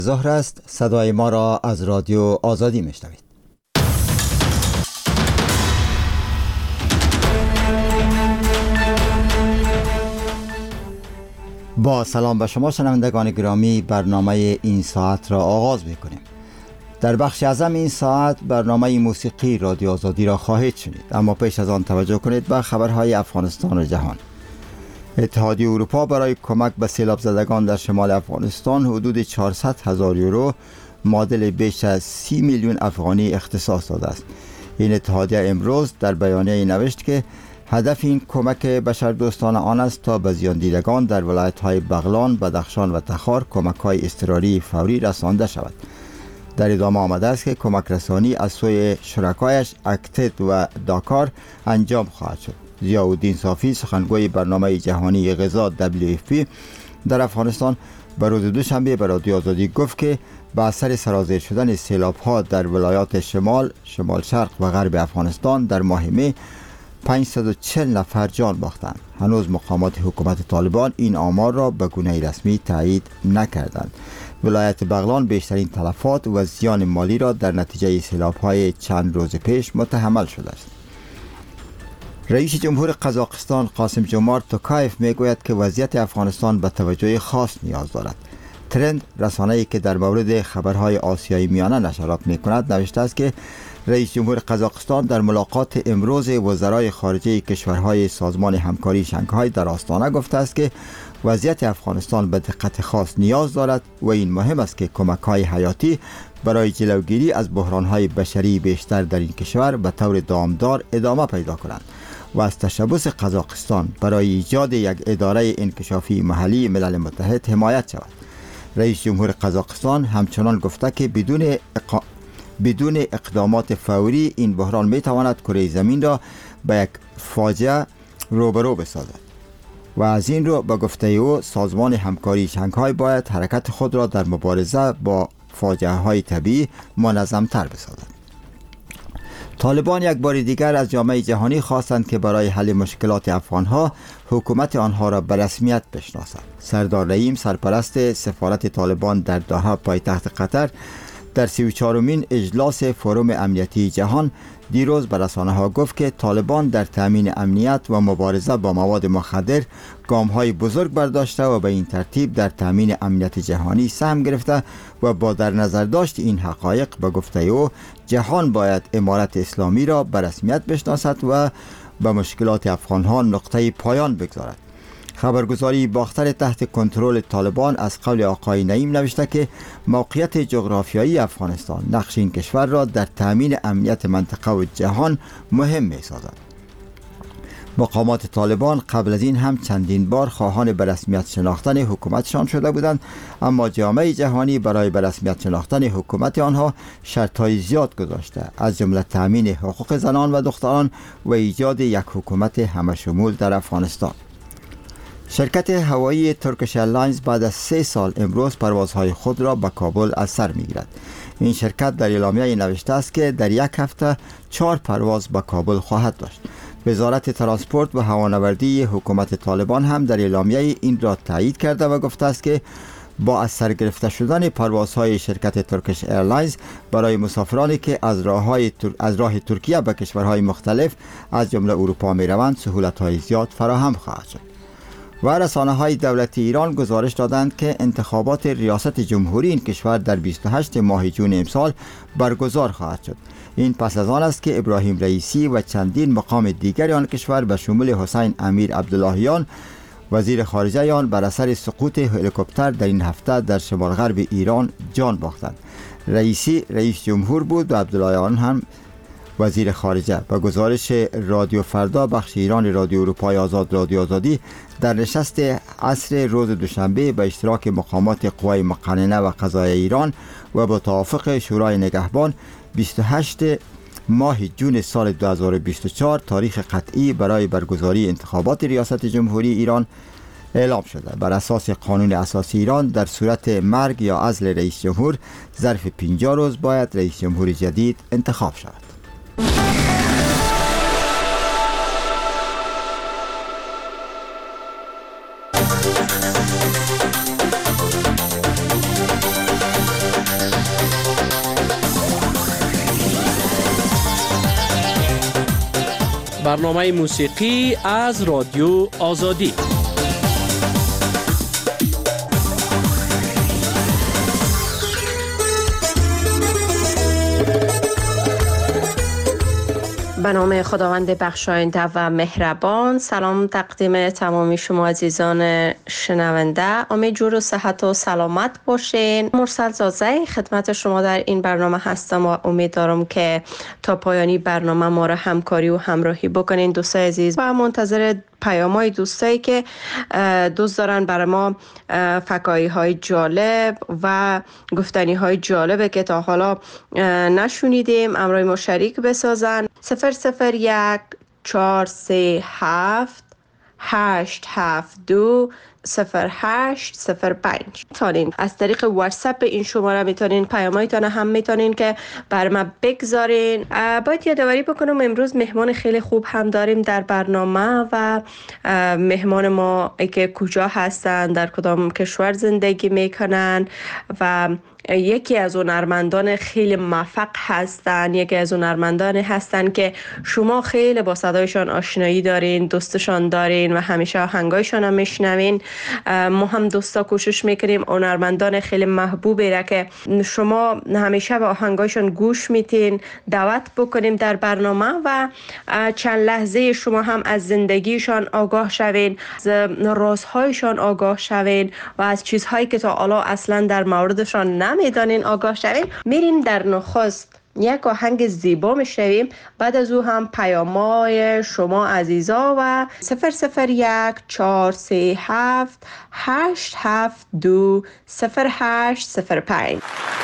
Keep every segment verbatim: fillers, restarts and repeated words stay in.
ظهر است. صدای ما را از رادیو آزادی میشنوید. با سلام به شما شنوندگان گرامی، برنامه این ساعت را آغاز می‌کنیم. در بخش اعظم این ساعت برنامه موسیقی رادیو آزادی را خواهید شنید، اما پیش از آن توجه کنید به خبرهای افغانستان و جهان. اتحادیه اروپا برای کمک به سیلاب زدگان در شمال افغانستان حدود چهارصد هزار یورو معادل بیش از سی میلیون افغانی اختصاص داده است. این اتحادیه امروز در بیانیه نوشت که هدف این کمک بشردوستانه آن است تا به زیان دیدگان در ولایت‌های بغلان، بدخشان و تخار کمک‌های اضطراری فوری رسانده شود. در ادامه آمده است که کمک رسانی از سوی شرکایش اکتد و داکار انجام خواهد شد. ضیاءالدین صافی، سخنگوی برنامه جهانی غذا دبلیو اف پی در افغانستان، به روز دوشنبه به رادیو آزادی گفت که به اثر سرازیر شدن سیلاب‌ها در ولایات شمال، شمال شرق و غرب افغانستان در ماه می پانصد و چهل نفر جان باختند. هنوز مقامات حکومت طالبان این آمار را به گونه رسمی تایید نکردند. ولایت بغلان بیشترین تلفات و زیان مالی را در نتیجه سیلاب‌های چند روز پیش متحمل شده است. رئیس جمهور قزاقستان قاسم جمارت توکایف میگوید که وضعیت افغانستان به توجه خاص نیاز دارد. ترند، رسانه‌ای که در مورد خبرهای آسیای میانه نشرات می‌کند، نوشته است که رئیس جمهور قزاقستان در ملاقات امروز وزرای خارجه کشورهای سازمان همکاری شانگهای در آستانه گفته است که وضعیت افغانستان به دقت خاص نیاز دارد و این مهم است که کمک‌های حیاتی برای جلوگیری از بحران‌های بشری بیشتر در این کشور به طور دامدار ادامه پیدا کنند و از تشبث قزاقستان برای ایجاد یک اداره انکشافی محلی ملل متحد حمایت شود. رئیس جمهور قزاقستان همچنان گفته که بدون اقا... بدون اقدامات فوری این بحران می تواند کره زمین را به یک فاجعه روبرو بسازد و از این رو به گفته او سازمان همکاری شانگهای باید حرکت خود را در مبارزه با فاجعه های طبیعی منظم تر بسازد. طالبان یک بار دیگر از جامعه جهانی خواستند که برای حل مشکلات افغانها حکومت آنها را به رسمیت بشناسد. سردار رحیم، سرپرست سفارت طالبان در دوحه پایتخت قطر، در سی و چهارمین اجلاس فروم امنیتی جهان دیروز به رسانه‌ها گفت که طالبان در تامین امنیت و مبارزه با مواد مخدر گام‌های بزرگ برداشته و به این ترتیب در تامین امنیت جهانی سهم گرفته و با در نظر داشت این حقایق به گفته او جهان باید امارت اسلامی را به رسمیت بشناسد و به مشکلات افغان‌ها نقطه پایان بگذارد. خبرگزاری باختر تحت کنترل طالبان از قول آقای نعیم نوشته که موقعیت جغرافیایی افغانستان نقش این کشور را در تامین امنیت منطقه و جهان مهم می سازد. مقامات طالبان قبل از این هم چندین بار خواهان به رسمیت شناختن حکومتشان شده بودند، اما جامعه جهانی برای به رسمیت شناختن حکومت آنها شرطهای زیاد گذاشته، از جمله تامین حقوق زنان و دختران و ایجاد یک حکومت همشمول در افغانستان. شرکت هوایی ترکیش ایرلاینز بعد از سه سال امروز پروازهای خود را به کابل از سر می‌گیرد. این شرکت در اعلامیه نوشته است که در یک هفته چهار پرواز به کابل خواهد داشت. وزارت ترانسپورت و هوانوردی حکومت طالبان هم در اعلامیه این را تایید کرده و گفته است که با از سر گرفته شدن پروازهای شرکت ترکیش ایرلاینز برای مسافرانی که از راههای تر... از راه ترکیه به کشورهای مختلف از جمله اروپا می‌روند سهولت‌های زیاد فراهم خواهد شد. و رسانه‌های دولتی ایران گزارش دادند که انتخابات ریاست جمهوری این کشور در بیست و هشتم ماه جون امسال برگزار خواهد شد. این پس از آن است که ابراهیم رئیسی و چندین مقام دیگر آن کشور به شمول حسین امیر عبداللهیان وزیر خارجه آن بر اثر سقوط هلیکوپتر در این هفته در شمال غرب ایران جان باختند. رئیسی رئیس جمهور بود و عبداللهیان هم وزیر خارجه. با گزارش رادیو فردا بخش ایران رادیو اروپای آزاد رادیو آزادی در نشست عصر روز دوشنبه به اشتراک مقامات قوای مقننه و قضاییه ایران و با توافق شورای نگهبان بیست و هشتم ماه جون سال دو هزار و بیست و چهار تاریخ قطعی برای برگزاری انتخابات ریاست جمهوری ایران اعلام شده. بر اساس قانون اساسی ایران در صورت مرگ یا عزل رئیس جمهور ظرف پنجاه روز باید رئیس جمهور جدید انتخاب شود. برنامه موسیقی از رادیو آزادی. به نام خداوند بخشاینده و مهربان. سلام تقدیم تمامی شما عزیزان شنونده. امید جور و صحت و سلامت باشین. مرسل زاده خدمت شما در این برنامه هستم و امید دارم که تا پایانی برنامه ما را همکاری و همراهی بکنین دوستای عزیز و منتظر پیام‌های دوستایی که دوست دارن برای ما فکایی های جالب و گفتنی های جالب که تا حالا نشونیدیم امروی ما شریک بسازن. صفر صفر یک چهار سه هفت هشت هفت دو صفر هشت صفر پنج. میتونین از طریق واتساپ این شماره میتونین پیامایتان هم میتونین که بر ما بگذارین. باید یادآوری بکنم امروز مهمان خیلی خوب هم داریم در برنامه و مهمان ما که کجا هستن، در کدام کشور زندگی میکنن و یکی از هنرمندان خیلی موفق هستن، یکی از هنرمندان هستن که شما خیلی با صدایشان آشنایی دارین، دوستشان دارین و همیشه آهنگایشان هم میشنوین. ما هم دوستا کوشش میکنیم هنرمندان خیلی محبوبی را که شما همیشه به آهنگایشان گوش میتین دعوت بکنیم در برنامه و چند لحظه شما هم از زندگیشان آگاه شوین، از رازهایشان آگاه شوین و از چیزهایی که تا حالا اصلا در موردشان نمیدانین آگاه شوین. میریم در نخست یک آهنگ زیبا میشنویم، بعد از او هم پیام‌های شما عزیزا و صفر صفر یک چهار سه هفت هشت هفت دو صفر هشت صفر پنج.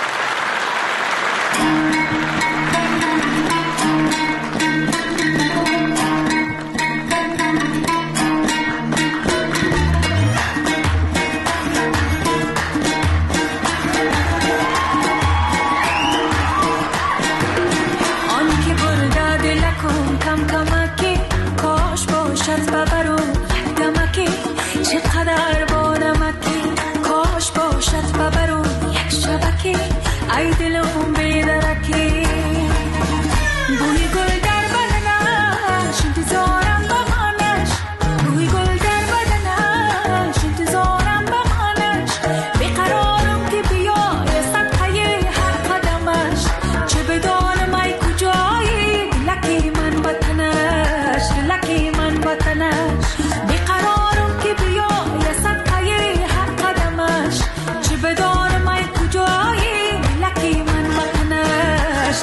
ای دلم بیدرکی بوی گل در بدنش انتظارم بمانش، بوی گل در بدنش انتظارم بمانش، بیقرارم که بیای صدقه هر قدمش، چه بدانم ای کجایی دلکی من وطنش، دلکی من وطنش، بیقرارم که بیای صدقه هر قدمش، چه بدانم ای کجایی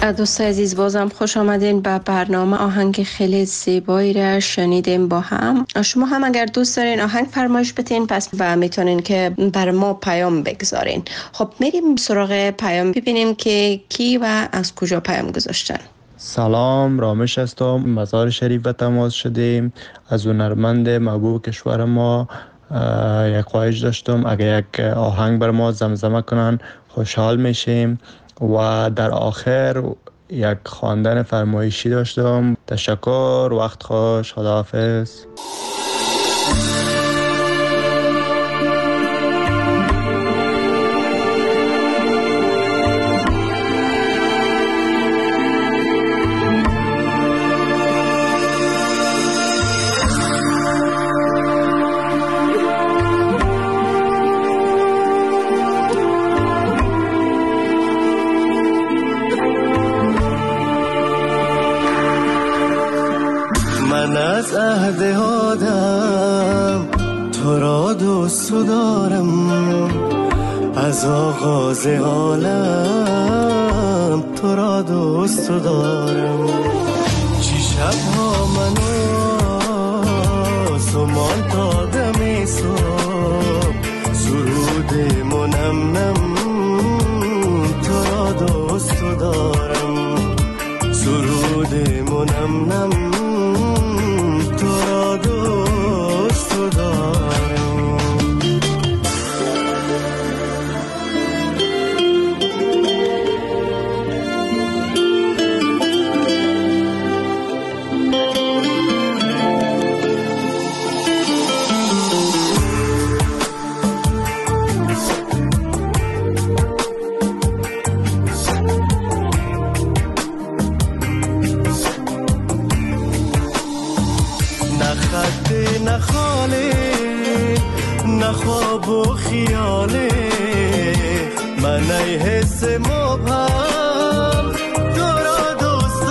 دوستای عزیز بازم خوش آمدین به برنامه. آهنگ خیلی زیبایی را شنیدیم با هم. شما هم اگر دوست دارین آهنگ فرمایش بتین پس و میتونین که بر ما پیام بگذارین. خب میریم سراغ پیام ببینیم که کی و از کجا پیام گذاشتن. سلام، رامش هستم. مزار شریف به تماس شدیم. از هنرمند محبوب کشور ما یک خواهش داشتم اگر یک آهنگ بر ما زمزمه کنن خوشحال میشیم. و در آخر یک خواندن فرمایشی داشتم. تشکر، وقت خوش، خداحافظ. از عهد آدم تو را دوست دارم، از آغاز عالم تو را دوست دارم. چی شبها منو سمان تا دم صبح سرود منم نم تو را دوست دارم، سرود منم نم خواب و خیاله من ای حس مبهم تو را دوست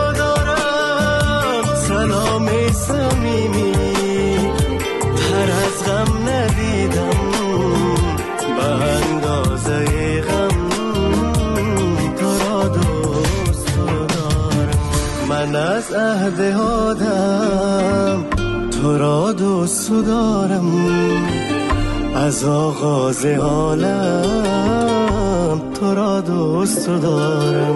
دارم. سلام صمیمی تر از غم ندیدم به اندازه غم تو را دوست دارم. من از عهد آدم تو را دوست دارم، از آغاز عالم تو را دوست دارم.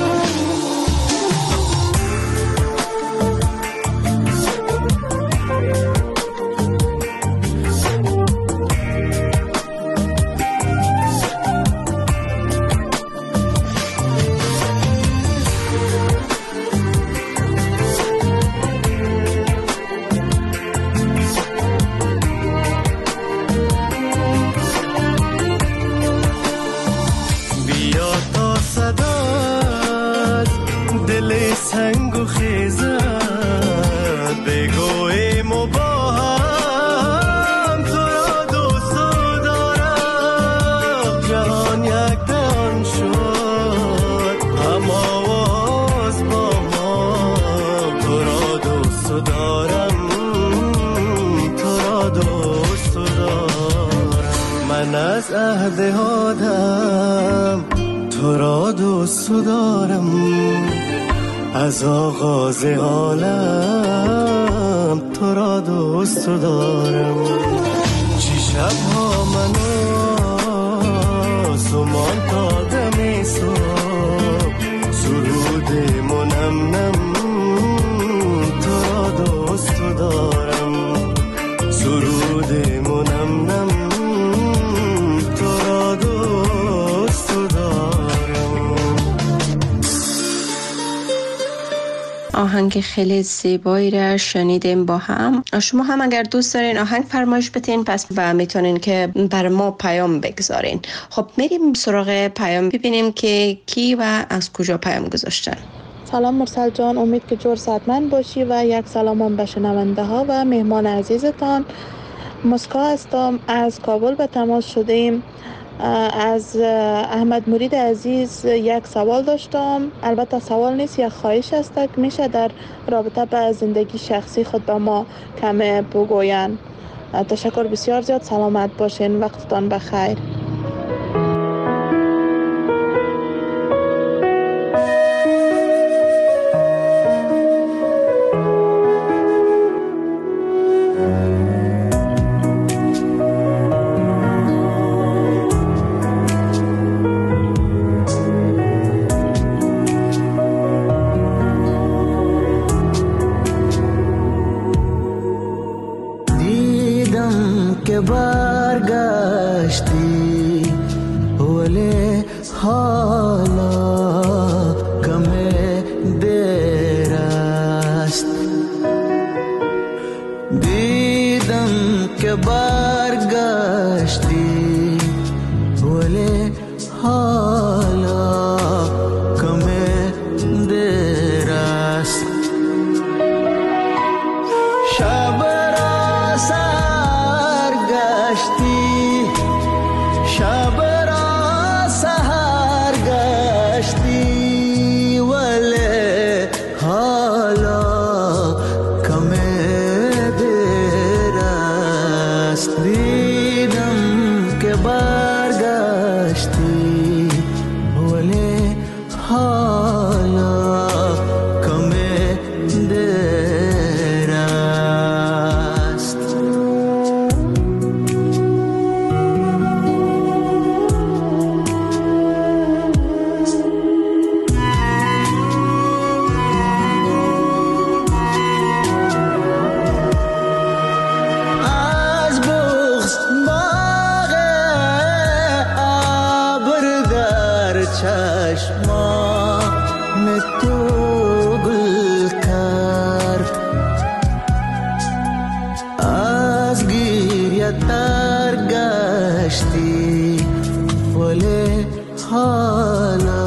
سنگ و خیزد بگویم و با هم تو را دوست دارم. جهان یک دان شد هم آواز با ما تو را دوست دارم، تو را دوست دارم. من از عهد آدم تو را دوست دارم، از آغاز عالم تو را دوست دارم. چی شبها منو سمان تا دم صبح سرود منم نم تو را دوست دارم، سرود منم نم تو را دوست دارم. آهنگ خیلی زیبایی را شنیدیم با هم. شما هم اگر دوست دارین آهنگ فرمایش بتین پس و میتونین که بر ما پیام بگذارین. خب میریم سراغ پیام ببینیم که کی و از کجا پیام گذاشتن. سلام مرسل جان، امید که جور صحتمند باشی و یک سلام به شنونده ها و مهمان عزیزتان. مسکا هستم، از کابل به تماس شدیم. از احمد مرید عزیز یک سوال داشتم، البته سوال نیست، یک خواهش است که میشه در رابطه به زندگی شخصی خود به ما کمی بگوین. تشکر بسیار زیاد، سلامت باشین، وقتتان بخیر. که برگشتی ولی حالا کمه دیر است شب را سهر گشتی شب را سهر گشتی ولی حالا کمه دیر است دیدم که برگشتی ولی حالا کمه دیر است از بغض باغ ابر در چشمان تو گل کرد از گریه تر گشتی ولی حالا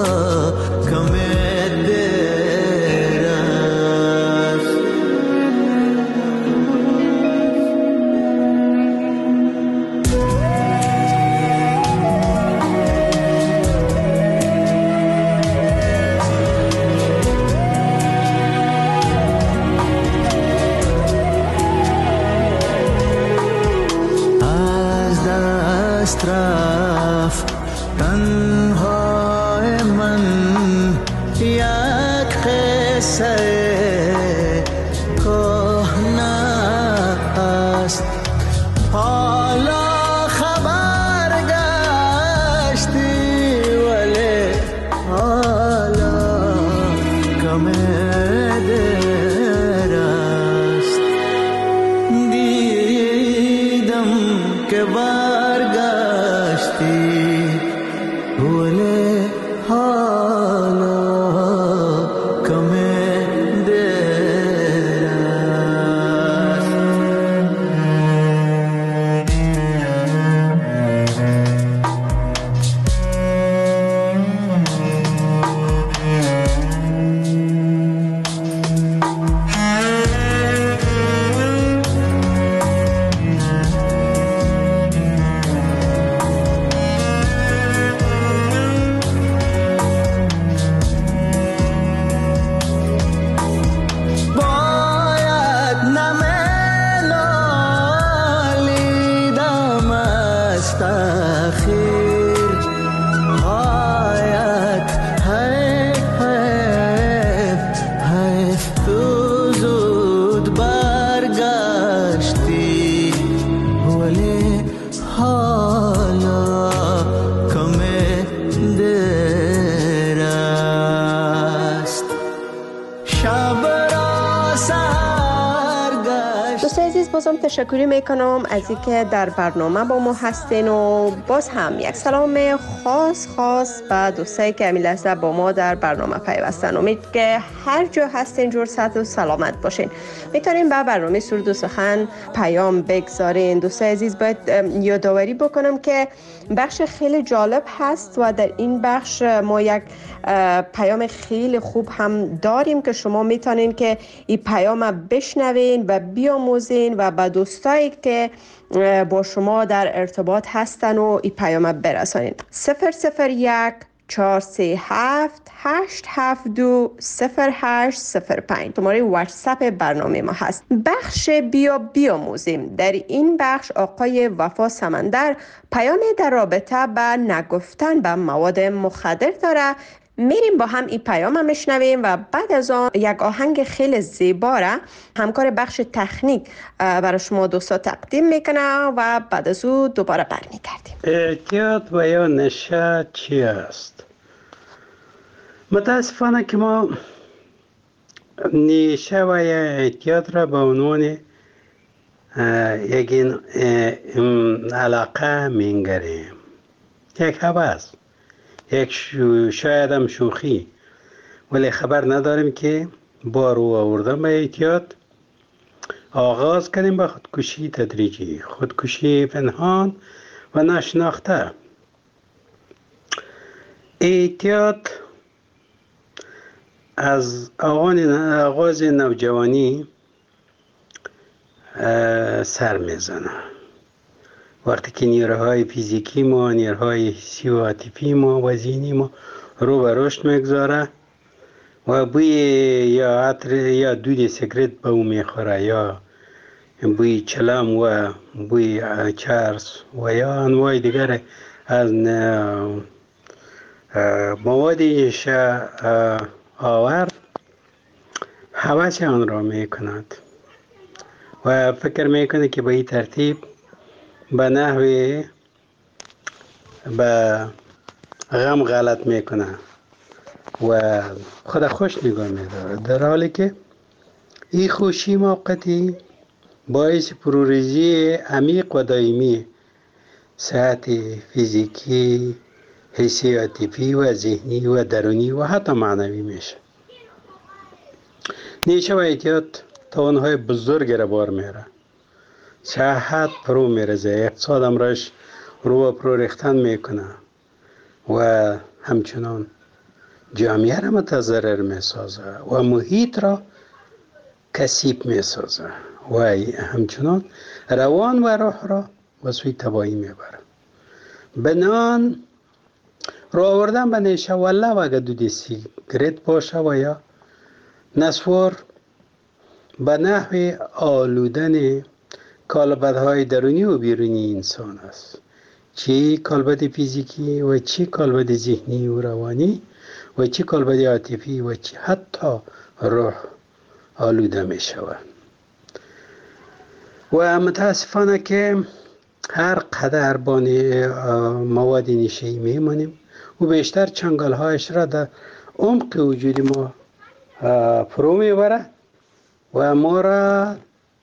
کمه دیر است از دست رفت تنهای من یک قصه کهنه است حالا خبر گشتی ولی حالا کمه دیر است دیدم که برگشتی ولی حالا کمه دیر است باید نمی‌نالیدم از تأخیر حیات حیف حیف حیف تو زود برگشتی ولی حالا کمه دیر است شب را سهر گشت. دوستان عزیز بازم تشکری میکنم از اینکه در برنامه با ما هستین و باز هم یک سلام خاص خاص به دوستایی که همین لحظه با ما در برنامه پیوستن. امید که هر جا هستین جور صحت و سلامت باشین. میتونین به برنامه سرود و سخن پیام بگذارین. دوستان عزیز باید یادآوری بکنم که بخش خیلی جالب هست و در این بخش ما یک پیام خیلی خوب هم داریم که شما میتونین که این پیام بشنوین و بیاموزین و به دوستایی که با شما در ارتباط هستن و این پیام برسانین. صفر صفر یک چهار سه هفت هشت هفت دو صفر هشت صفر پنج شماره واتساپ برنامه ما هست. بخش بیا بیاموزیم. در این بخش آقای وفا سمندر پیامی در رابطه به نگفتن به مواد مخدر داره. میریم با هم این پیام هم میشنویم و بعد از آن یک آهنگ خیلی زیبا را همکار بخش تکنیک برای شما دوستا تقدیم میکنه و بعد از او دوباره برمیگردیم. اعتیاد و یا نشه چی است؟ متاسفانه که ما نشه و یا اعتیاد را به عنوان یک علاقه می‌نگریم، یک هوس، یک شو شاید هم شوخی، ولی خبر نداریم که با رو آوردن به اعتیاد آغاز کردیم به خودکشی تدریجی، خودکشی پنهان و نشناخته. احتیاط از آغاز نوجوانی سر میزنه. وقتی که نیروهای فیزیکی ما، نیروهای حسی و عاطفی ما و ذهنی ما رو به رشد میگذاره و بوی یا عطر یا دود سیگرت به او میخوره، یا بوی چلم و بوی چرس و یا انواع دیگر از موادی آور هوس آن را میکند و فکر میکنه که به این ترتیب به نحوی به غم غلط میکنه و خود خوش نگاه میداره، در حالی که این خوشی موقتی باعث پروریزی عمیق و دائمی صحت فیزیکی، حسی، عاطفی و ذهنی و درونی و حتی معنوی میشه. نیشه و احتیاط توانهای بزرگ را بار میره، صحت پرو میرزه، اقتصاد امرش رو پرو ریختن میکنه و همچنان جامعه را متضرر میسازه و محیط را کثیف میسازه و همچنان روان و روح را به سوی تباهی میبره. بنان رو آوردن به نیشه و لب اگر دود سیگرت باشه و یا نسوار به نحو آلودن کالبدهای درونی و بیرونی انسان است، چی کالبد فیزیکی و چی کالبد ذهنی و روانی و چی کالبد عاطفی و چی حتی روح آلوده می شود. و متاسفانه که هر قدر با مواد نشه‌ای میمانیم و بیشتر چنگال هایش را در عمق وجود ما فرو میبره و ما را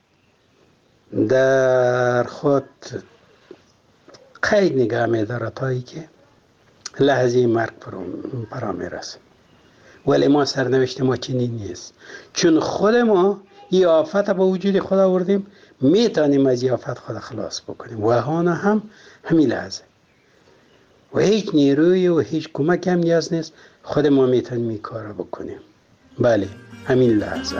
در خود قید نگاه میداره تا ای که لحظه مرگ فرا میرسه. ولی ما سرنوشت ما چنین نیست، چون خود ما این آفت به وجود خود آوردیم، میتونیم از این آفت خود خلاص بکنیم و آن هم همین لحظه و هیچ نیروی و هیچ کمک هم نیاز نیست، خود ما میتونیم این کار بکنیم. بله، همین لحظه.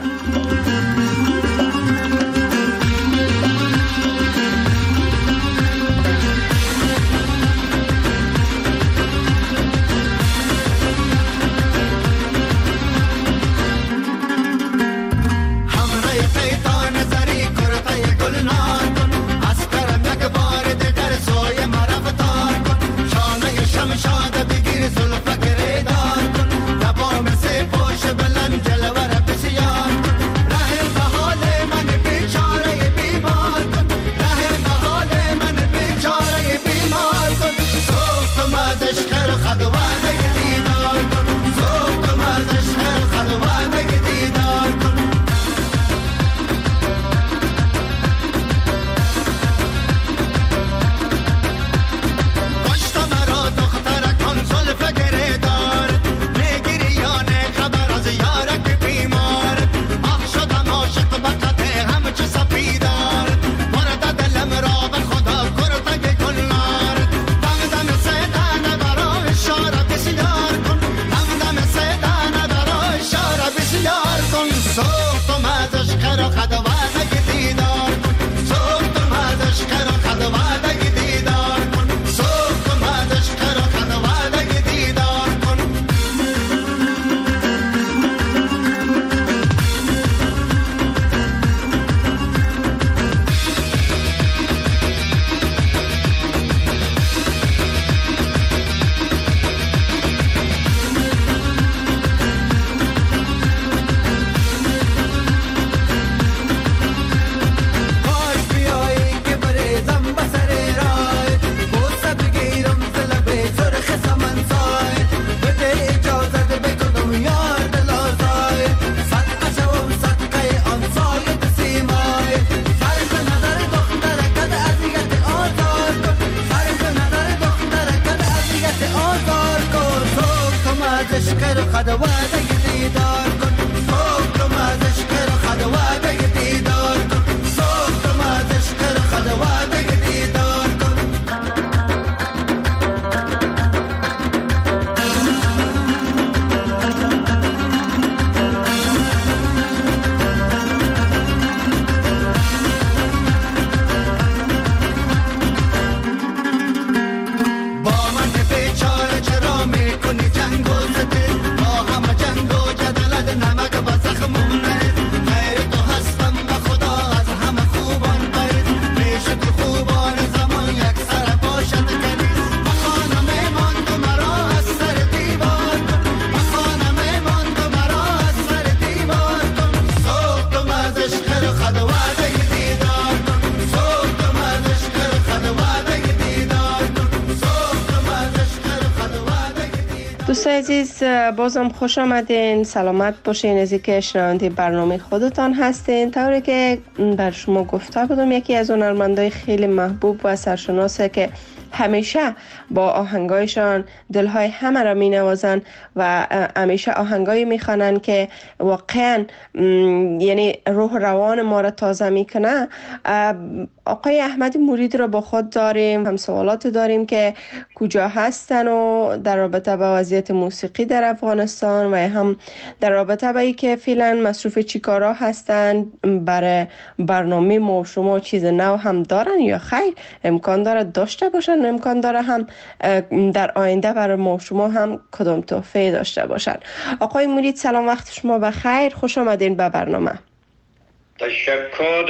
عزیز بازم خوش آمدین، سلامت باشین. از اینکه شنونده برنامه خودتان هستین. طوری که بر شما گفته بودم یکی از هنرمندای خیلی محبوب و سرشناسه که همیشه با آهنگایشان دلهای همه را می نوازن و همیشه آهنگایی می خوانن که واقعا یعنی روح روان ما را تازه می کنه. آقای احمد مرید را با خود داریم، هم سوالات داریم که کجا هستن و در رابطه با وضعیت موسیقی در افغانستان و هم در رابطه با ای که فعلا مصروف چی کارا هستن، برای برنامه ما و شما چیز نو هم دارن یا خیر امکان داره داشته باشن، امکان داره هم در آینده برای ما و شما هم کدام تحفه داشته باشن. آقای مرید سلام، وقت شما بخیر، خوش آمدین به برنامه. تشکر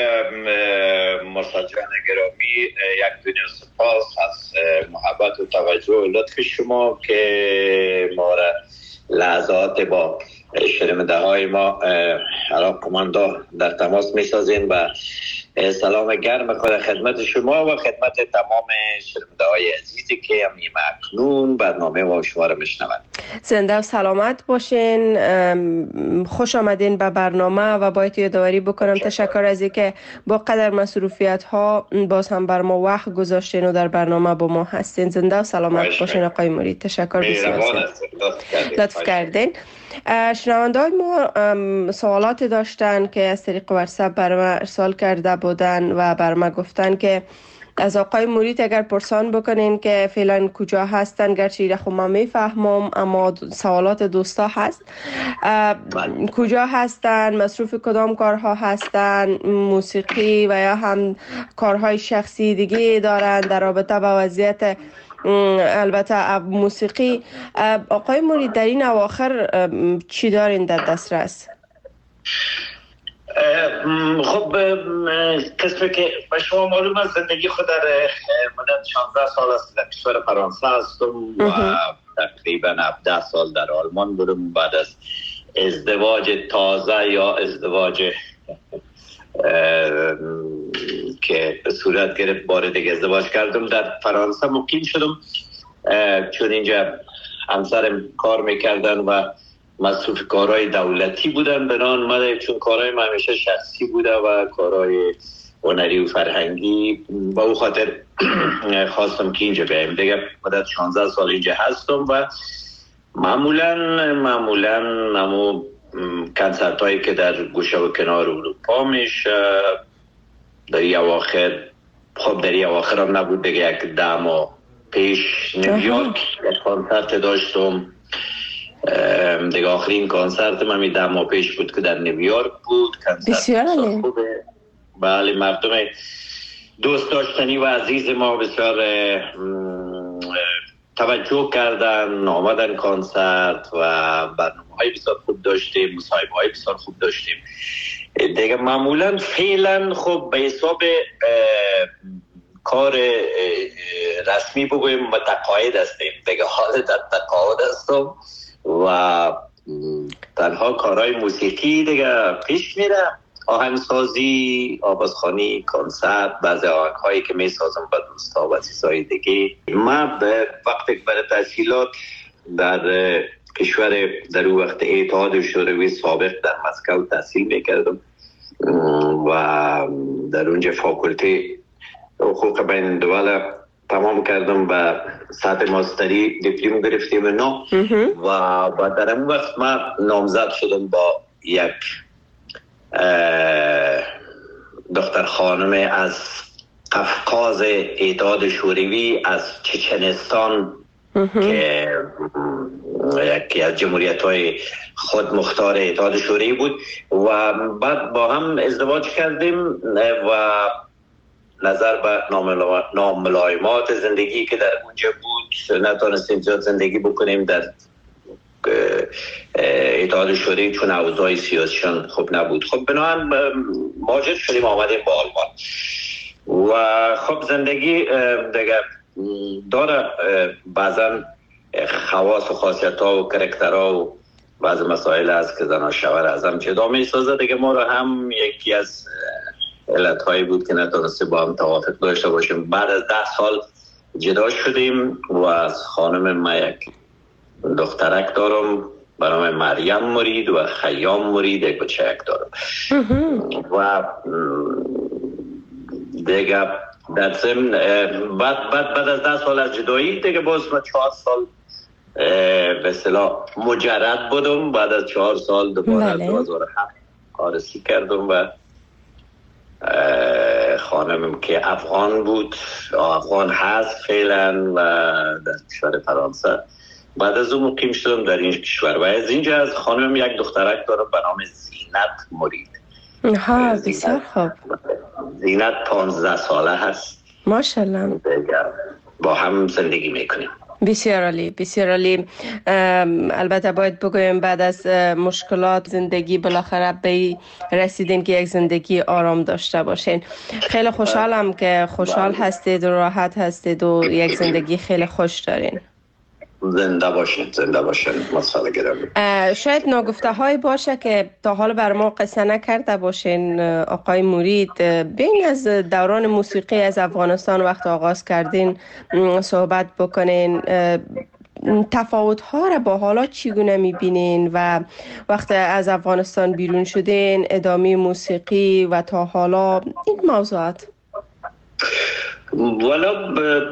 مرسل جان گرامی، یک دنیا سپاس از محبت و توجه و لطف شما که ما را لحظات با شنونده های ما علاقمندا در تماس می سازین و سلام گرم خود خدمت شما و خدمت تمام شنونده های عزیزی که همین اکنون برنامه ما شما را میشنوند. زنده و سلامت باشین، خوش آمدین به برنامه و باید یادآوری بکنم تشکر از اینکه با قدر مصروفیت ها باز هم بر ما وقت گذاشتین و در برنامه با ما هستین. زنده و سلامت باشین آقای مرید، تشکر بسیار لطف کردین. شنونده های ما سوالات داشتن که از طریق واتساپ بر ما ارسال کرده بودن و بر ما گفتن که از آقای مرید اگر پرسان بکنین که فعلا کجا هستن، گرچه ایره خب ما میفهمم اما سوالات دوستا هست. کجا هستن، مصروف کدام کارها هستن، موسیقی و یا هم کارهای شخصی دیگه دارن در رابطه با وضعیت البته موسیقی. آقای مرید در این اواخر چی دارین در دسترس؟ خب قسمی که به شما معلوم است زندگی خود در مدت شانزده سال است در کشور فرانسه هستم و تقریبا هفده سال در آلمان بودم. بعد از ازدواج تازه یا ازدواج که به صورت گرفت بار دیگه ازدواج کردم در فرانسه مقیم شدم، چون اینجا همسرم کار میکردن و مصروف کارهای دولتی بودن بنان مده، چون کارهای من همیشه شخصی بوده و کارهای هنری و فرهنگی با او خاطر خواستم که اینجا بیایم. دیگه مدت شانزده سال اینجا هستم و معمولا معمولا نمو کنسرت هایی که در گوشه و کنار اروپا میشه در این اواخر، خب در این اواخر هم نبود دیگه یک ده ماه پیش نیویورک یک کنسرت داشتم دیگه. آخرین کنسرت من می ده ماه پیش بود که در نیویورک بود. کنسرت خوبه، بله، مردم دوست داشتنی و عزیز ما بسیار توجه کردن، آمدن کنسرت و برنامه های بسیار خوب داشتیم، مصاحبه های بسیار خوب داشتیم دیگه. معمولا فعلا خب به حساب کار رسمی بگویم متقاعد هستیم دیگه، حال در تقاعد هستم و تنها کارهای موسیقی دیگه پیش میره، آهنگسازی، آوازخوانی، کنسرت، بعضی آهنگهایی که میسازم با دوستا و چیزهای دیگه. من به وقتی برای تحصیلات در کشور در اون وقت اتحاد شوروی سابق در مسکو تحصیل میکردم و در اونجا فاکولته حقوق بین الدول تمام کردم و سطح ماستری دیپلم گرفتیم نو و و در اون وقت من نامزد شدم با یک دختر خانم از قفقاز اتحاد شوروی از چچنستان که یکی از جمهوریت های خود مختار اتحاد شوروی بود و بعد با هم ازدواج کردیم و نظر به ناملایمات زندگی که در اونجا بود نتونستیم زیاد زندگی بکنیم در اتحاد شوروی چون اوضاع سیاسیشان خوب نبود. خب بنابراین مهاجر شدیم آمدیم با آلمان و خب زندگی دیگه داره بعضا خواص و خاصیت ها و کرکتر ها و بعض مسائل هست که زن و شوهر از هم جدا می سازه دیگه. ما رو هم یکی از علت هایی بود که نتونسته با هم توافق داشته باشیم. بعد از ده سال جدا شدیم و از خانم ما یک دخترک دارم به نام مریم مرید و خیام مرید، یک بچه‌ک دارم و دیگه در ضمن بعد بعد بعد از ده سال از جدایی دیگه باز ما چهار سال به اصطلاح مجرد بودم. بعد از چهار سال دوباره دو هزار و هفت عروسی کردم و خانمم که افغان بود، افغان هست فعلا و در کشور فرانسه. بعد از اون مقیم شدم در این کشور و از اینجا از خانمم یک دخترک دارم به نام زینت مرید. ها بسیار خوب. زینت پانزده ساله هست ماشاءالله. با هم زندگی میکنیم. بسیار عالی، بسیار عالی. البته باید بگویم بعد از مشکلات زندگی بالاخره به رسیدین که یک زندگی آرام داشته باشین. خیلی خوشحالم که خوشحال هستید و راحت هستید و یک زندگی خیلی خوش دارین. زنده باشین، زنده باشین. مسئله گرامی. شاید ناگفته هایی باشه که تا حالا بر ما قصه نکرده باشین آقای مرید. بین از دوران موسیقی از افغانستان وقت آغاز کردین صحبت بکنین. تفاوت ها را با حالا چگونه میبینین و وقت از افغانستان بیرون شدین ادامه موسیقی و تا حالا این موضوعات؟ والا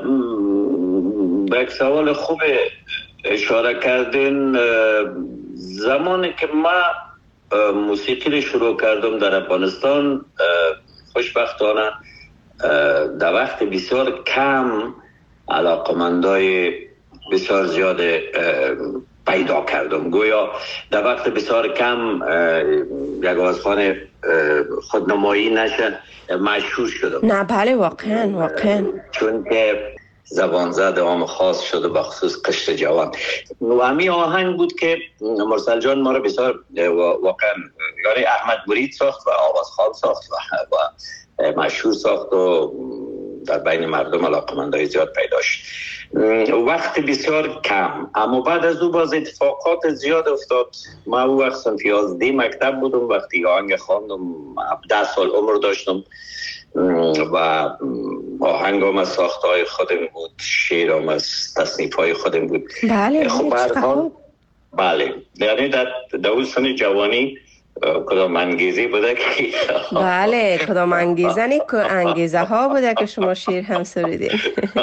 به یک سوال خوب اشاره کردین. زمانی که ما موسیقی رو شروع کردم در افغانستان خوشبختانه در وقت بسیار کم علاقمندای بسیار زیاد پیدا کردم. گویا در وقت بسیار کم یک آوازخوان خودنمایی نشه مشهور شدم. نه بله واقعا واقعا چون که زبان زد عام خاص شده به خصوص قشر جوان و همین آهنگ بود که مرسل جان ما رو بسیار واقعا یعنی احمد مرید ساخت و آوازخوان ساخت و, و مشهور ساخت و در بین مردم علاقمندای زیاد پیدا شد. وقت بسیار کم، اما بعد از او باز اتفاقات زیاد افتاد. ما او وقت صنف یازده مکتب بودم وقتی آهنگ خواندم، ده سال عمر داشتم و آهنگام از ساختهای خودم بود، شعرام از تصنیف های خودم بود. بله خب بله بله یعنی در دو سن جوانی کدام انگیزه بوده که بله کدام انگیزه نی که انگیزه ها بوده که شما شیر هم سریدین.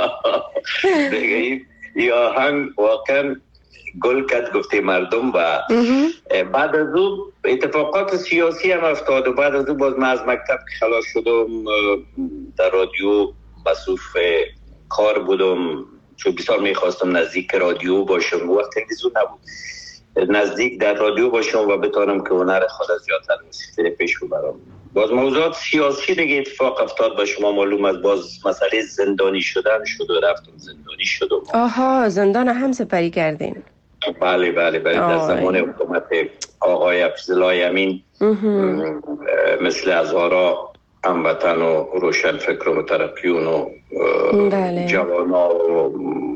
دیگه این آهنگ واقعا گل کرد گفته مردم و بعد از او اتفاقات سیاسی هم افتاد و بعد از او باز من از مکتب خلاص شدم، در رادیو مصروف کار بودم چون بسیار میخواستم نزدیک رادیو باشم. وقت تلویزیون نبود، نزدیک در رادیو باشم و بتانم که هنر خود زیادتر موسیقی پیش ببرم. باز موضوعات سیاسی دیگه اتفاق افتاد و شما معلوم است. باز مسئله زندانی شدن شد و رفتم زندانی شدم. آها زندان هم سپری کردین؟ بله بله بله در زمان حکومت آقای حفیظالله امین مثل هزارا هموطن و روشنفکر و مترقیون و جوانا و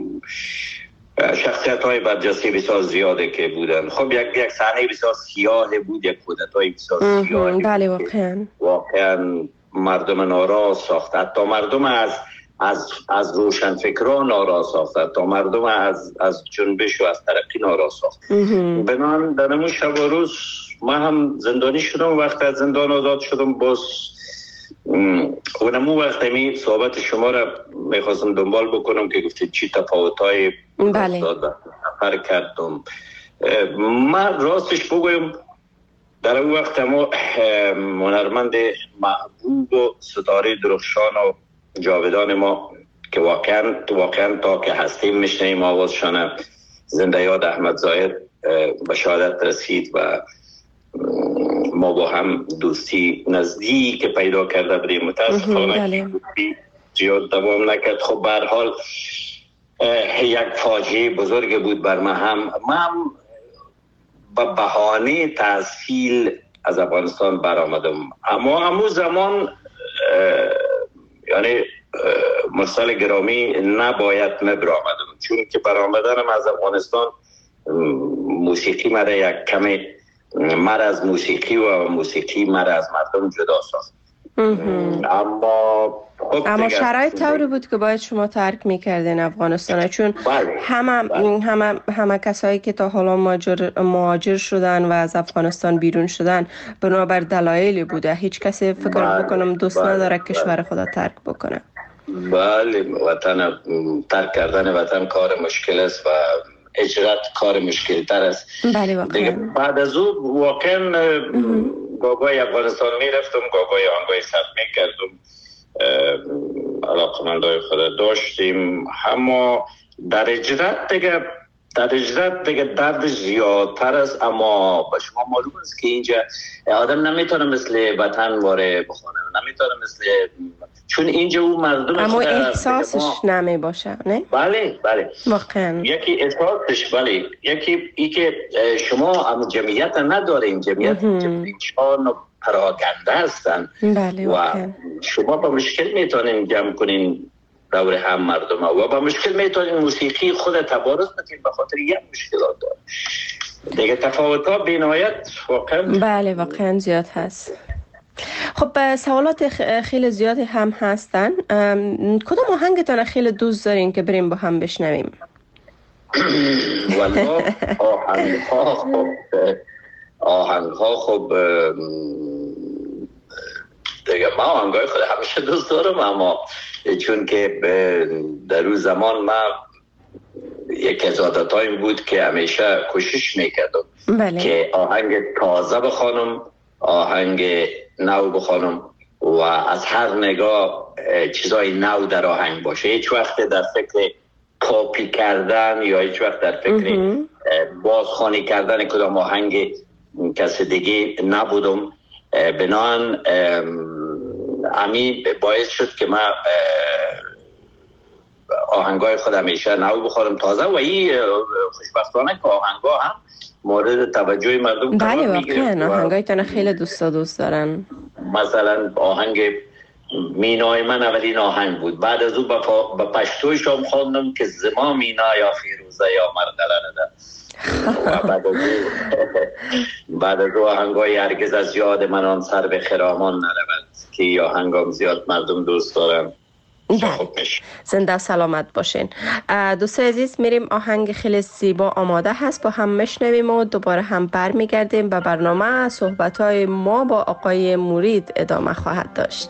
شخصیت های برجسته بسیار زیاده که بودن. خب یک یک صحنه بسیار سیاه بود، یک کودتای های بسیار سیاه. بله واقعا واقعا مردم ناراض ساخت، حتی مردم از از از روشنفکران ناراض ساخت، حتی مردم از از جنبش و از ترقی ناراض ساخت. بنابراین در اون شب و روز ما هم زندانی شدم. وقت از زندان آزاد شدم باز اونمو وقت می صحبت شما را میخواستم دنبال بکنم که گفتید چی تفاوت‌های بله سفر کردم. من راستش بگویم در اون وقت ما هنرمند محبوب و ستاره درخشان و جاودان ما که واقعا واقعا تا که هستیم میشنیم آوازشان، زنده یاد احمد ظاهر به شهادت رسید و ما با هم دوستی نزدیک پیدا کرده بودیم. متاسفانه زیاد دوام نکرد. خب به هر حال یک فاجعه بزرگ بود بر من هم. من به بهانه تحصیل از افغانستان برآمدم، اما همون زمان یعنی مرسل گرامی نباید نبرآمدم، چون که برآمدنم از افغانستان موسیقی مرا یک کمی مر از موسیقی و موسیقی مر از مردم جدا ساخت. اما خب اما دیگه شرایط طوری بود که باید شما ترک میکردین افغانستان، چون بله. همه بله. همه همه کسایی که تا حالا مهاجر مهاجر شدن و از افغانستان بیرون شدن بنابر دلایلی بوده. هیچ کسی فکر بله. بکنم دوست بله. نداره بله. کشور خود ترک بکنه. بله، وطن ترک کردن وطن کار مشکل است و هجرت کار مشکلی تر است. بله واقعا. بعد از او واقعا گاگای افغانستان می رفتم، گاگای آنگاه سب می کردم، علاقمندای خود داشتیم، اما در هجرت دیگه در هجرت دیگه درد زیادتر است. اما با شما معلوم است که اینجا آدم نمیتونه مثل وطن واره بخونه، نمیتونه مثل، چون اینجا او مردم اما خود احساسش نمی باشه، نه؟ بله بله واقعا. یکی احساسش، بله یکی ای که شما هم جمعیت ندارین، جمعیت جمعیتشان و پراگنده هستن. بله واقعا. و شما با مشکل میتونین جمع کنین دور هم مردم و با مشکل میتونین موسیقی خود تبارز بکنین، به خاطر یک مشکلات داره دیگه. تفاوت ها بینایت واقعا. بله واقعا زیاد هست. خب سوالات خیلی زیادی هم هستن. کدام آهنگتان خیلی دوست دارین که بریم با هم بشنویم؟ والله آهنگ ها خب آهنگ ها خب دیگه ما آهنگ های خود همیشه دوست دارم، اما چون که در روز زمان ما یک از عادتایم بود که همیشه کوشش میکردم بله. که آهنگ تازه بخوانم، آهنگ نو بخوانم و از هر نگاه چیزای نو در آهنگ باشه. هیچ وقت در فکر کپی کردن یا هیچ وقت در فکر بازخوانی کردن کدام آهنگ کسی دیگه نبودم. بنان امی باعث شد که من آهنگای خود همیشه نو بخوانم تازه، و این خوشبختانه که آهنگا هم مورد توجه مردم بله واقعا آهنگایتان خیلی دوستا دوست دارن. مثلا آهنگ مینای من اولین آهنگ بود، بعد از او به پشتویش هم خواندم که زما مینا یا فیروزه یا مردلنه. و بعد از او بعد از او آهنگای هرگز از یاد من آن سر به خرامان نرود که آهنگام زیاد مردم دوست دارن. زنده سلامت باشین دوستای عزیز. میریم آهنگ خیلی زیبا آماده هست با هم میشنویم و دوباره هم برمیگردیم به برنامه. صحبت‌های ما با آقای مرید ادامه خواهد داشت.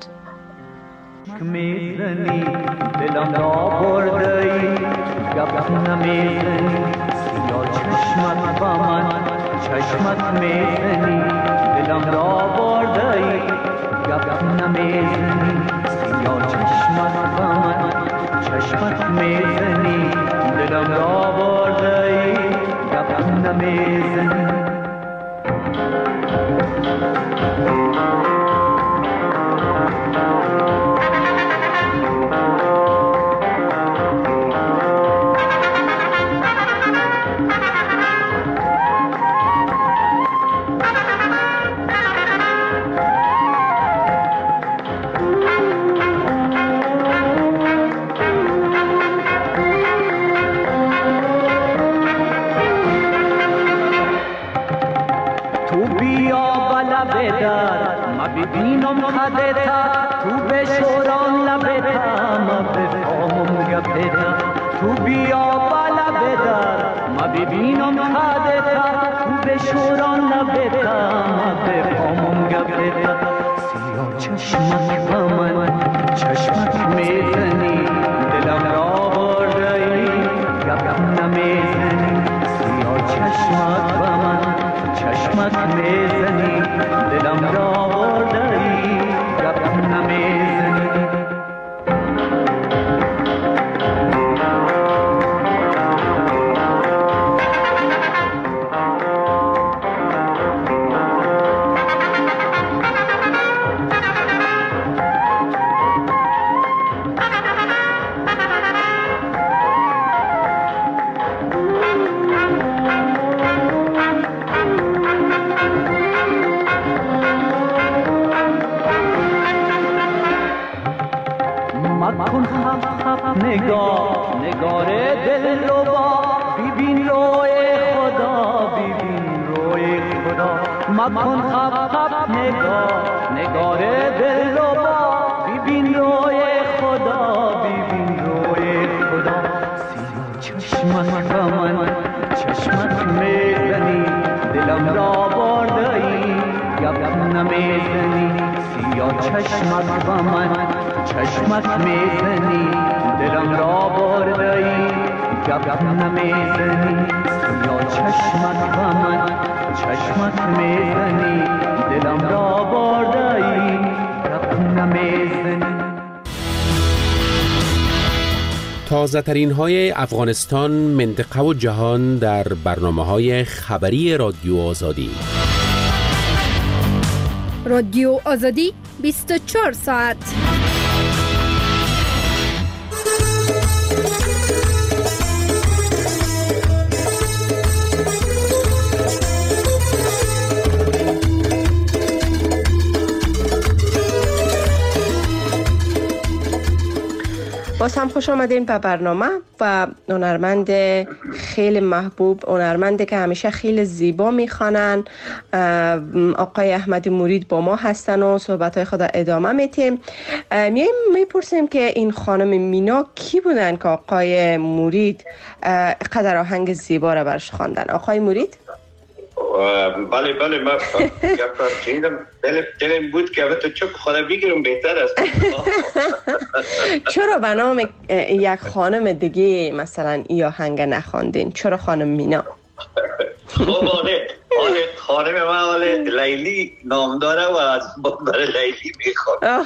میزنی دلم را بردی گپ نمیزنی سیاه چشمت با من چشمت میزنی دلم را بردی گپ نمیزنی سیاه چشمت با من چشمت میزنی دلم را بردی گپ نمیزنی. ببینم خدتا تو بشوران لبتا ما بفهمم گپتا تو بیا بالا بدار ما ببینم خدتا تو بشوران لبتا ما بفهمم گپتا سیاه چشمت با من چشمت میزنی دلم را بردی گپ نمیزنی سیاه چشمت با من چشمت میزنی دلم را مکن خف خف نگاه نگار دل رو با ببین روی خدا ببین روی خدا مکن خف خف نگاه نگار دل رو با ببین روی چشمت با من چشمت میزنی دلم را برده‌ای گپ نمیزنی یا چشمت با من چشمت میزنی دلم را برده‌ای گپ نمیزنی. تازه ترین های افغانستان، منطقه و جهان در برنامه های خبری رادیو آزادی. رادیو آزادی بیست و چهار ساعت. باز هم خوش آمدین به برنامه و هنرمند خیلی محبوب، هنرمندی که همیشه خیلی زیبا میخوانن، آقای احمدی مرید با ما هستن و صحبتهای خود ادامه میتیم. میایم میپرسیم که این خانم مینا کی بودن که آقای مرید قدر آهنگ زیبا را برش خواندن؟ آقای مرید؟ بله بله من گفتم دلم بود که تو چپ خدا بگیرم بهتر است. چرا به نام یک خانم دیگه مثلا ای آهنگ نخواندین؟ چرا خانم مینا؟ خب آره خانم من آله لیلی نام داره و از برای لیلی میخواد.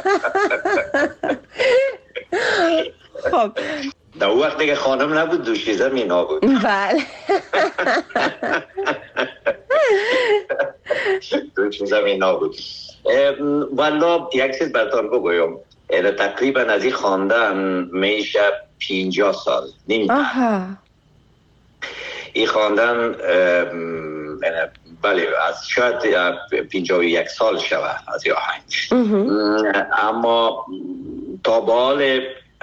خب در وقت دیگه خانم نبود، دوشیزه مینا بود. بله دوشیزه مینا بود. والا یک چیز براتون بگویم، تقریبا از این خواندن میشه پینجاه سال نیم. این خواندن بله از شاید پینجاه و یک سال شوه از این آهنگ، اما تا به حال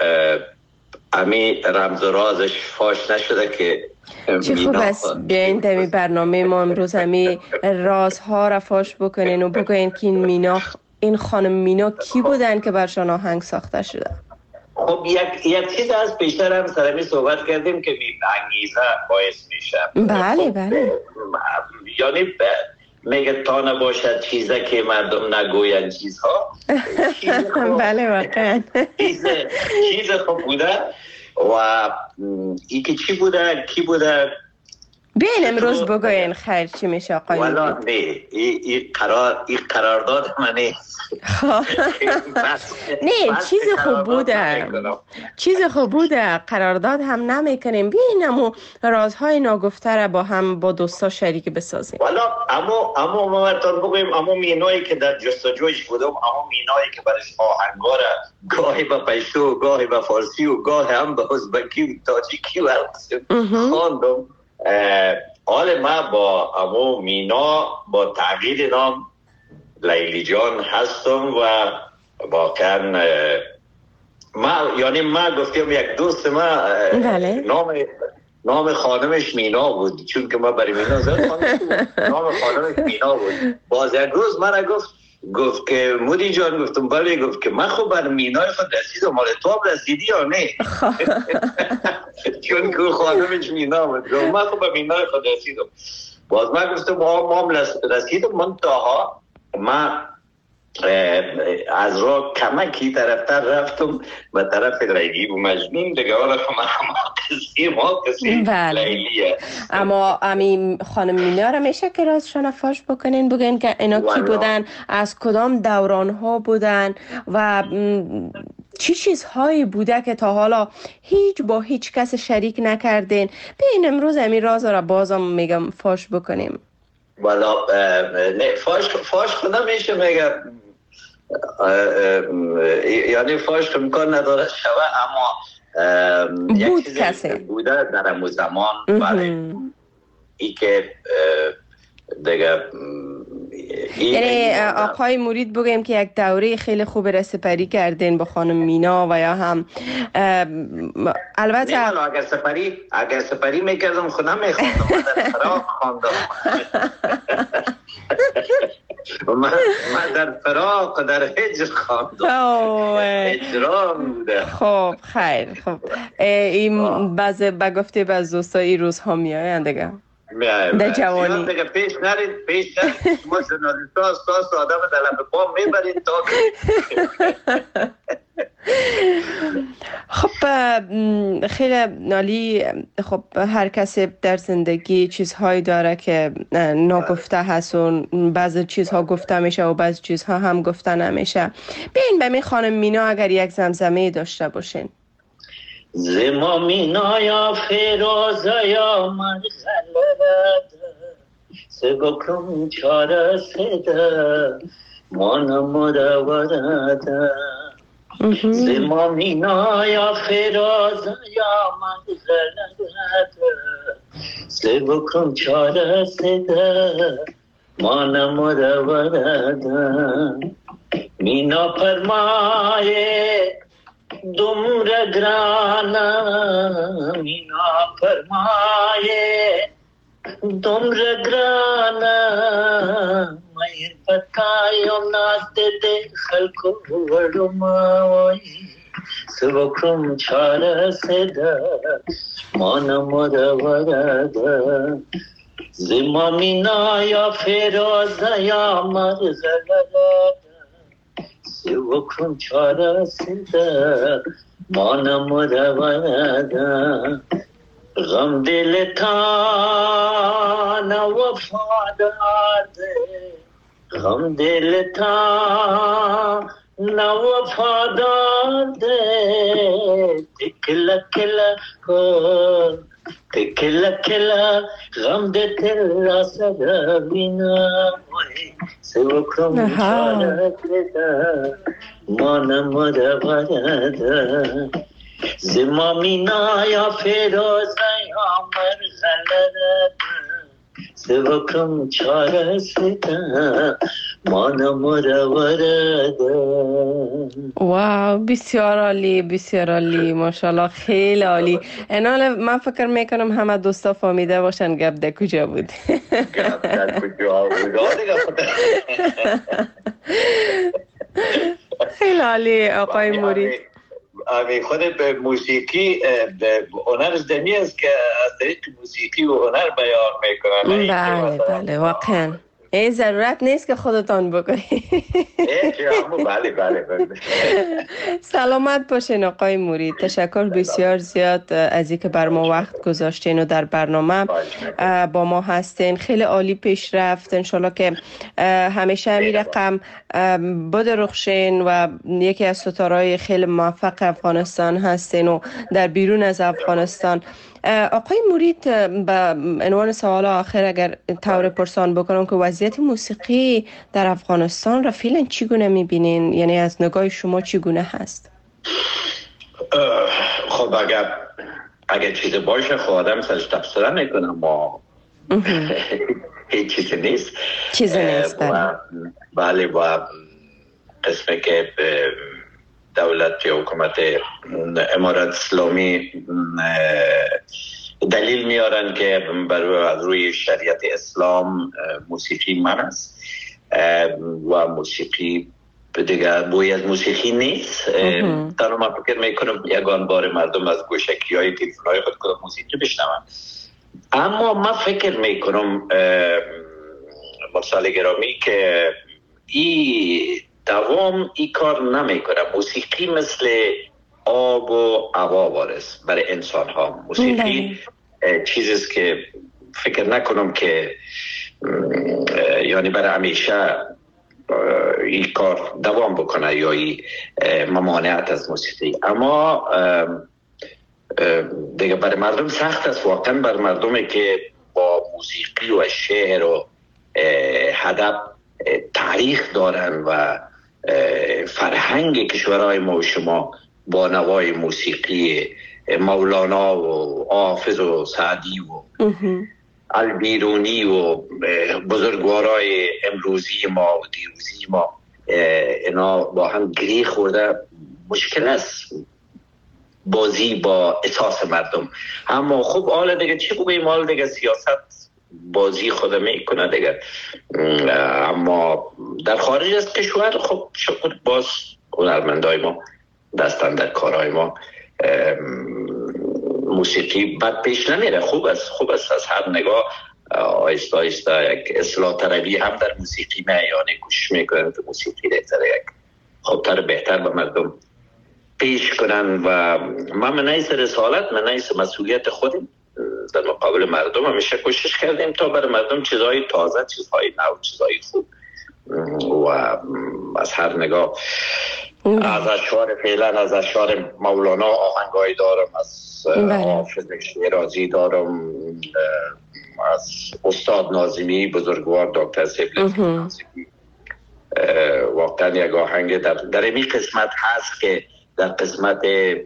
امی رمز و رازش فاش نشده که چه خوب است بیاین در برنامه ما امروز همی رازها را فاش بکنین و بگوین که این مینا، این خانم مینا کی بودن که برشان آهنگ ساخته شده؟ خب یک یک چیز از پیشتر هم سرمی صحبت کردیم که انگیزه باعث میشه. بله بله. یعنی میگه تا نباشد چیزه که مردم نگوین چیزها. بله واقعا. چیز چیز خوب بوده و ای که چی بوده کی بوده. بین امروز بگوین خیر چی میشه آقای مرید؟ والا نه ای قرار ای قرارداد منه. نه چیز خوب بوده، چیز خوب بوده، قرارداد هم نمیکنیم. بیاین و رازهای ناگفته را با هم با دوستا شریک بسازیم. والا اما اما ما براتون بگویم، اما مینایی که در جستجویش بودم، اما مینایی که برش آهنگا را گاهی به پشتو، گاهی به فارسی و گاهی هم به ازبکی و تاجیکی خواندم. حال ما با امو مینا با تغییر نام لیلی جان هستم و واقعا ما یعنی ما گفتیم یک دوست ما نام نام خانمش مینا بود، چون که ما برای مینا زد نام خانمش مینا بود. باز یک روز من گفت گفت که مودی جان، گفتم بله، گفت که من خب بر مینای خود رسیدم، مال تو هم رسیدی یا نه؟ چون که خانمش مینا بود. من خب بر مینای خود رسیدم. باز من گفتم ما هم رسیدم، من تاها من از راه کمکی طرفتر رفتم به طرف لیلی و مجنون دیگه. حالا ما قصی ما قصی لیلیه. اما امی خانم مینا را میشه که رازشان فاش بکنین، بگین که اینا کی بودن، از کدام دوران ها بودن و چی چیزهایی بوده که تا حالا هیچ با هیچ کس شریک نکردین؟ بین امروز امی راز را بازم میگم فاش بکنیم. والا نه فاش فاش خدا میشه میگه، یعنی فاش امکان نداره شوه، اما یک چیزی بوده در امو زمان. برای ای که دیگه یعنی آقای مرید بگیم که یک دوره خیلی خوب را سپری کردین با خانم مینا و یا هم البته نه اگر سپری اگر سپری میکردم خودم میخواندم، من در فراق خواندم. من من در فراق در هجر خواندم، هجران بوده. خب خیر، خب این بعض با گفته بعض دوستا این روزها میآیند دیگه. در جوانی دیگه پیش نرید پیش نرید شما ژورنالیست ها اساس آدم در لب پا میبرید تا خب خیلی عالی. خب هر کسی در زندگی چیزهایی داره که ناگفته هست و بعضی چیزها گفته میشه و بعضی چیزها هم گفته نمیشه. بیاین به می خانم مینا اگر یک زمزمه داشته باشین. زما مینا یا فیروزه یا من خلرد سبکم چاره سده مانم مدورده زما مینا یا فیروزه یا من خلرد سبکم چاره سده مانم مدورده مینا پرمایه دومره گرانه مینا فرمایه دومره گرانه میر پتایم ناسته ده خلکو وړم وای سبکم چاره سده مانم مدورده زما مینا یا فیروزه یا مرزلده سوکم چاره سیده مانم مدورده غم دل تا نوفادار ده غم دل تا نوفادار ده تکلا کلا تکلا کلا غم ده تلا سر بینا سوکم چاره سیده مانم مدورده زما مینا یا فیروزه یا مرغلرده سوکم چاره سیده مانم مدورده. واو بسیار عالی بسیار عالی ماشاءالله خیلی عالی. اینال من فکر میکنم همه دوستا فهمیده باشن گپ در کجا بود. گپ در کجا بود خیلی عالی آقای موری. امی خود به موسیقی هنر زمینی است که از طریق موسیقی و هنر بیان میکنن. بله بله واقعا این ضرورت نیست که خودتان بکنی. بله بله بله. سلامت باشین آقای موری. تشکر بسیار زیاد از اینکه بر ما وقت گذاشتین و در برنامه با ما هستین. خیلی عالی پیش رفت. انشالله که همیشه همین رقم بدرخشین و یکی از ستارهای خیلی موفق افغانستان هستین و در بیرون از افغانستان. آقای مرید به عنوان سوال آخر اگر طور پرسان بکنم که وضعیت موسیقی در افغانستان را فعلا چگونه میبینین؟ یعنی از نگاه شما چگونه هست؟ خب اگر اگر چیز باشه خب آدم سرش تبصره میکنم ما هیچ چیز نیست چیز نیست بله بله و قسمه که دولت یا حکومت امارات اسلامی دلیل میارن که بر از روی شریعت اسلام موسیقی من است و موسیقی دیگه بوی از موسیقی نیست. تنها من فکر میکنم یگان بار مردم از گوشکی های تلفن های خود کنم موسیقی بشنون. اما من فکر میکنم مرسال گرامی که این دوام ای کار نمیکنه. موسیقی مثل آب و هوا وارست برای انسان ها. موسیقی چیزیست که فکر نکنم که یعنی برای همیشه این کار دوام بکنه یا این ممانعت از موسیقی. اما دیگه برای مردم سخت است واقعا. برای مردمی که با موسیقی و شعر و ادب تاریخ دارن و فرهنگ کشورهای ما و شما با نوای موسیقی مولانا و حافظ و سعدی و البیرونی و بزرگوارای امروزی ما و دیروزی ما اینا با هم گری خورده مشکل است بازی با احساس مردم. اما خب حالا دیگه چی بگیم، حالا دیگه سیاست بازی خود میکنه دیگه. اما در خارج از کشور خب شکر باز هنرمندای ما دستن در کارهای ما. موسیقی بد پیش نمیره، خوب است خوب است از هر نگاه. آیسته آیسته یک اصلاح طلبی هم در موسیقی میانه کوشش میکنن که موسیقی را یک خوبتر بهتر به مردم پیش کنن و ما من نیست رسالت من نیست مسئولیت خودم در مقابل مردم همیشه کوشش کردیم تا برای مردم چیزهای تازه، چیزهای نو، چیزهای خوب و از هر نگاه از اشعار فعلا از اشعار مولانا آهنگای دارم، از حافظ شیرازی دارم، از استاد ناظمی بزرگوار دکتر سیفلتی ناظمی. واقعا یک آهنگ در در این قسمت هست که در قسمت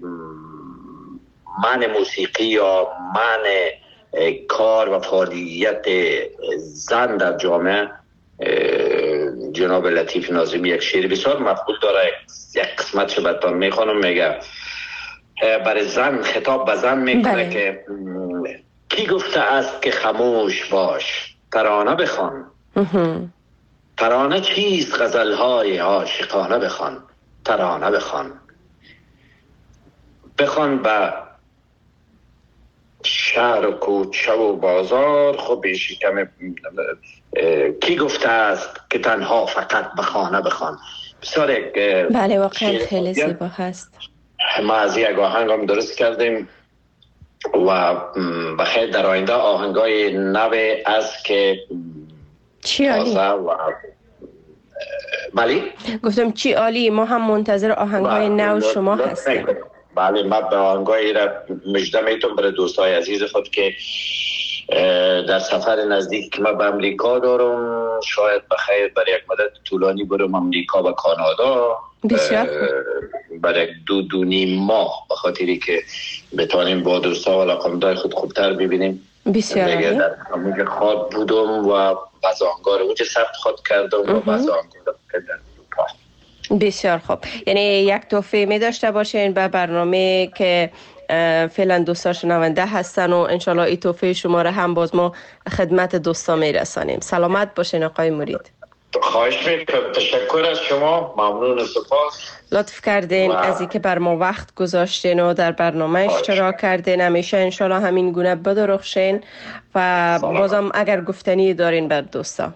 معنی موسیقی یا معنی کار و فعالیت زن در جامعه جناب لطیف ناظمی یک شعر بسیار مقبول داره. یک قسمتش براتون میخوانم. میگه برای زن خطاب به زن میکنه بله. که کی گفته است که خاموش باش، ترانه بخوان. ترانه چیست؟ غزلهای عاشقانه بخوان، ترانه بخوان. بخوان به شهر و کوچه و بازار. خب شکم کی گفته است که تنها فقط به خانه بخوان. بسیار یک بله واقعا خیلی زیبا هست. ما از یک آهنگ هم درست کردیم و بخیر در آینده آهنگای نو است که چی عالی و بله گفتم چی عالی. ما هم منتظر آهنگای نو شما هستیم. بله من به آهنگای را مژده میتونم برای دوستای عزیز خود که در سفر نزدیک که من به امریکا دارم، شاید بخیر برای یک مدت طولانی برم امریکا و کانادا برای دو دو نیم ماه، به خاطری که بتانیم با دوستا و لقمدار خود خوبتر ببینیم. بسیار دیگه در همونجا خواد بودم و بازانگار اونجا ثبت خود کردم و بازانگار کردم. بسیار خوب. یعنی یک توفیق می داشته باشین به برنامه که فعلا دوستا شنونده هستن و انشالله این توفیق شما را هم باز ما خدمت دوستا می رسانیم. سلامت باشین آقای مرید. خواهش میکنم. تشکر از شما. ممنون. سپاس. لطف کردین و... از اینکه بر ما وقت گذاشتین و در برنامه اشتراک کردین. همیشه انشالله همین گونه بدرخشین و بازم اگر گفتنی دارین بر دوستا.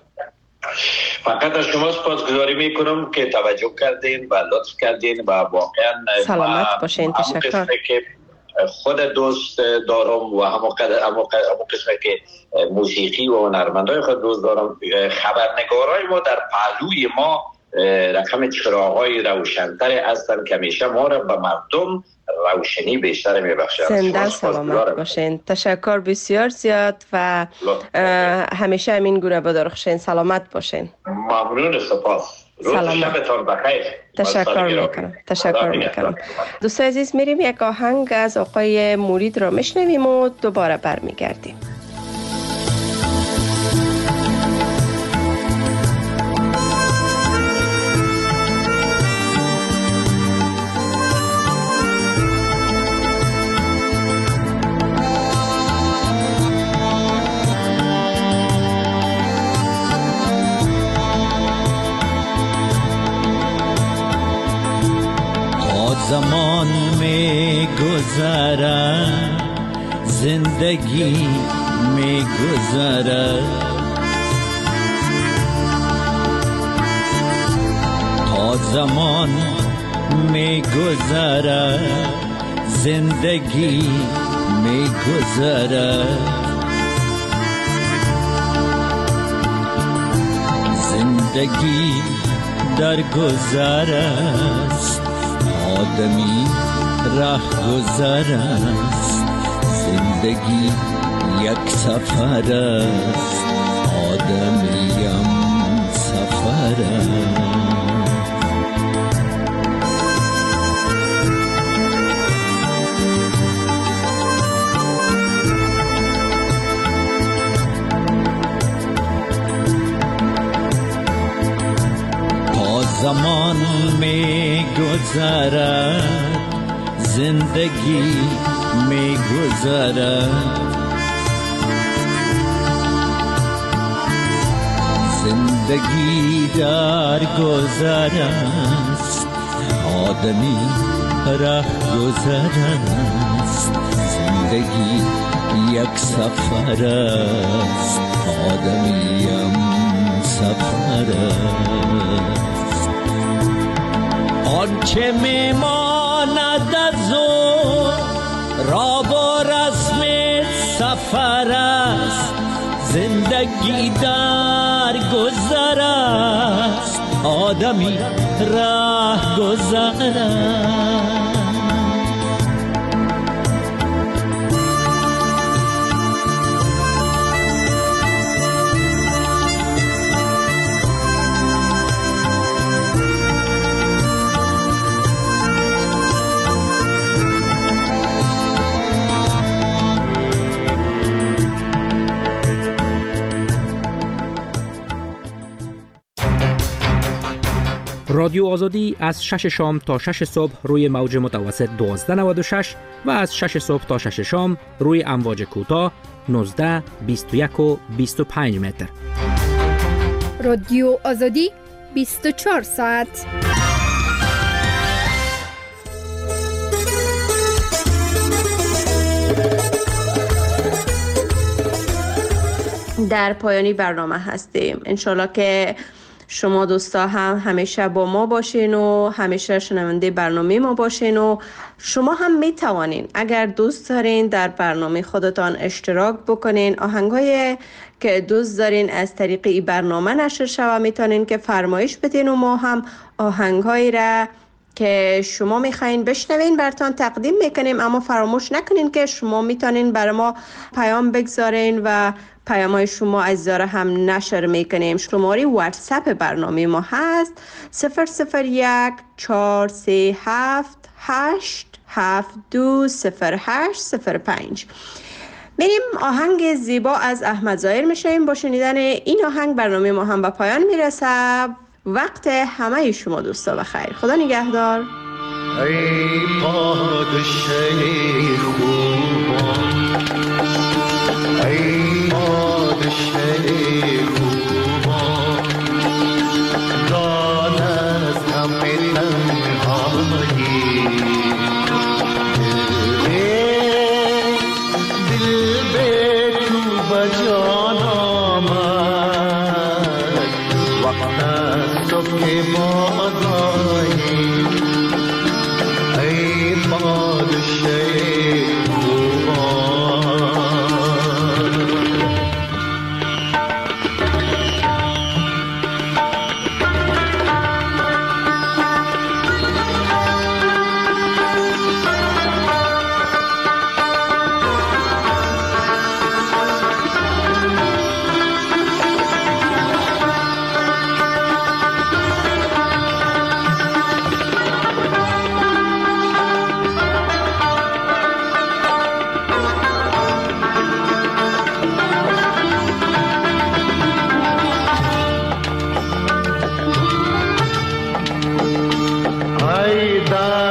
فقط از شما سپاسگزاری میکنم که توجه کردین و لطف کردین و واقعا سلامت باشین. تشکر. که خود دوست دارم و همون قسمه که موسیقی و هنرمندای خود دوست دارم. خبرنگارای ما در پهلوی ما رقم چراغای روشنتر هستن که همیشه ما را به مردم روشنی بیشتر میبخشند. زنده سلامت باشین. تشکر بسیار زیاد و همیشه همین گونه بدرخشین. سلامت باشین. ممنون. سپاس. روز شبتان بخیر. تشکر میکنم. تشکر میکنم. دوستان عزیز میریم یک آهنگ از آقای مرید را میشنویم و دوباره برمیگردیم. زمان می گذرد، زندگی می گذرد، تا زمان می گذرد، زندگی می گذرد، زندگی در گذر است، آدمی ره گذر است، زندگی یک سفر است، آدمیم سفر است. تا زمان می گذرد، زندگی می گذرد، زندگی در گذر است، آدمی ره گذر است، زندگی یک سفر است، آدمیم سفر است. آنچه میماند از او را با رسم سفر است. زندگی در گذر است، آدمی راه گذر است. رادیو آزادی از شش شام تا شش صبح روی موج متوسط دوازده نود و شش و از شش صبح تا شش شام روی امواج کوتاه نوزده، بیست و یک و بیست و پنج متر. رادیو آزادی بیست و چهار ساعت. در پایانی برنامه هستیم. انشالله که شما دوستا هم همیشه با ما باشین و همیشه شنونده برنامه ما باشین و شما هم می توانین اگر دوست دارین در برنامه خودتان اشتراک بکنین. آهنگای که دوست دارین از طریق این برنامه نشر شوه میتونین که فرمایش بدین و ما هم آهنگایی را که شما میخواین بشنوین براتون تقدیم میکنیم. اما فراموش نکنین که شما میتونین برای ما پیام بگذارین و پیام‌های شما از داره هم نشر میکنیم. شماره واتساپ برنامه ما هست صفر صفر یک چهار سه هفت هشت هفت دو صفر هشت صفر پنج. میریم آهنگ زیبا از احمد ظاهر میشیم. با شنیدن این آهنگ برنامه ما هم به پایان میرسه. وقت همه شما دوستا بخیر. خدا نگهدار. ای پادشه خوبان، ای پادشه خوبان، دان از همه تنهایی، دل به تو بجان آمد وقت از صبح بادایی. ای پادشه ای